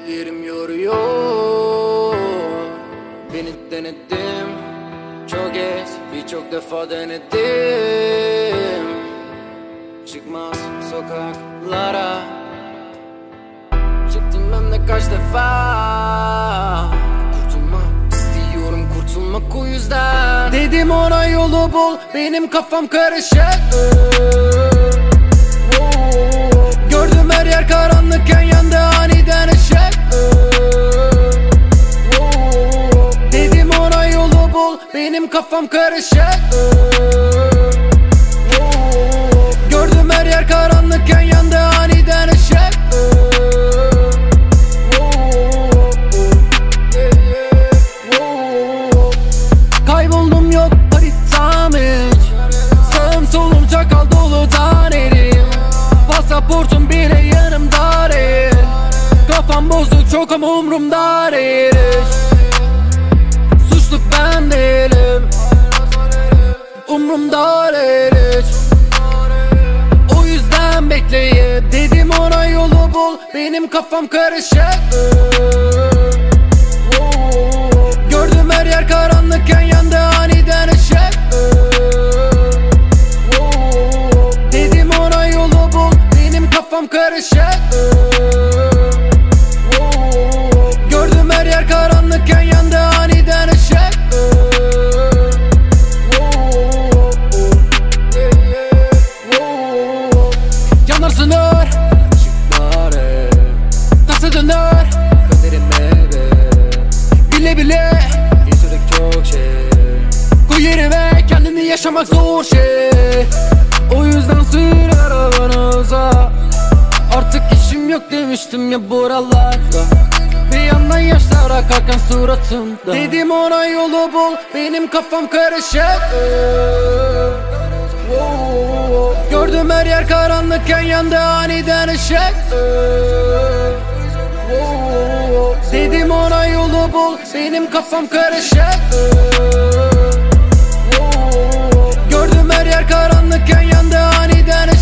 Yerim yoruyor. Beni denedim çok kez, birçok defa denedim. Çıkmaz sokaklara, çıktım hem de kaç defa. Kurtulmak istiyorum, kurtulmak o yüzden. Dedim ona yolu bul, benim kafam karışık. Gördüm her yer karanlıkken yandı aniden ışık. Dedim ona yolu bul, benim kafam karışık. Gördüm her yer karanlıkken yandı aniden ışık. Kayboldum yok haritam hiç. Sağım solum çakal dolu tanerim. Pasaportum bile yanımda değil. Kafam bozuk çok ama umrumda değil hiç. Suçlu ben değilim, umrumda değil hiç. O yüzden bekleyip dedim ona yolu bul, benim kafam karışık. Gördüm her yer karanlıkken yandı aniden ışık. Dedim ona yolu bul, benim kafam karışık. Gördüm her yer karanlıkken yandı aniden ışık. Yanar sınır, nasıl döner kaderime be. Bile bile yaşadık çok şey. Koy yerime, kendini yaşamak zor şey. O yüzden sür arabanı uza. Artık işim yok demiştim ya buralarda. Bir yandan yaşlar akarken suratımda. Dedim ona yolu bul, benim kafam karışık. Gördüm her yer karanlıkken yandı aniden ışık. Dedim ona yolu bul, benim kafam karışık. Gördüm her yer karanlıkken yandı aniden ışık.